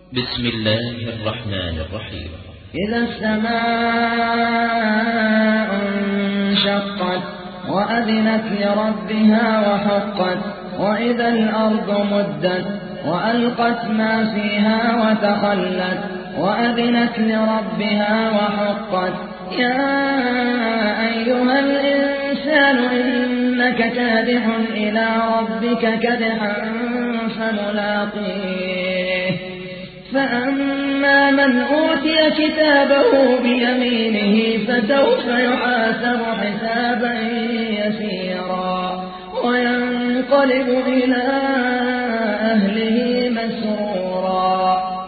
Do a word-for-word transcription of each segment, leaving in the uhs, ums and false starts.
بسم الله الرحمن الرحيم. إذا السماء انشقت وأذنت لربها وحقت وإذا الأرض مدت وألقت ما فيها وتخلت وأذنت لربها وحقت يا أيها الإنسان إنك كادح إلى ربك كدحا فملاقيه فأما من أوتي كتابه بيمينه فسوف يحاسب حسابا يسيرا وينقلب إلى أهله مسرورا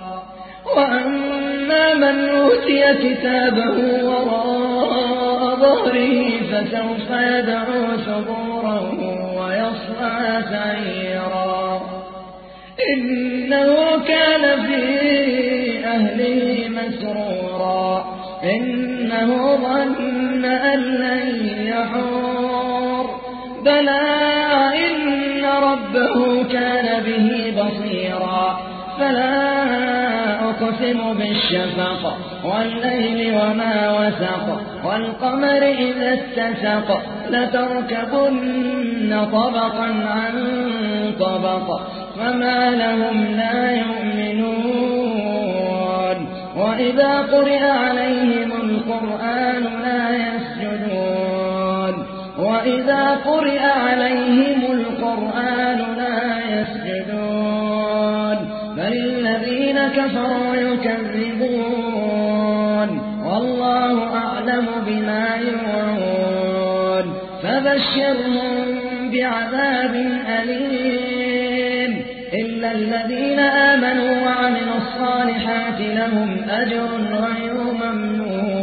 وأما من أوتي كتابه وراء ظهره فسوف يدعو ثبورا ويصلى سعيرا إنه كان في أهله مسرورا إنه ظن أن لن يحور بلى إن ربه كان به بصيرا فلا أقسم بالشفق والليل وما وسق والقمر إذا اتسق لتركبن طبقا عن طبق فما لهم لا يؤمنون وإذا قرئ عليهم القرآن لا يسجدون وإذا قرئ عليهم القرآن لا يسجدون بل الذين كفروا يكذبون والله أعلم بما يوعون فبشرهم بعذاب أليم إلا الذين آمنوا وعملوا الصالحات لهم أجر غير ممنون.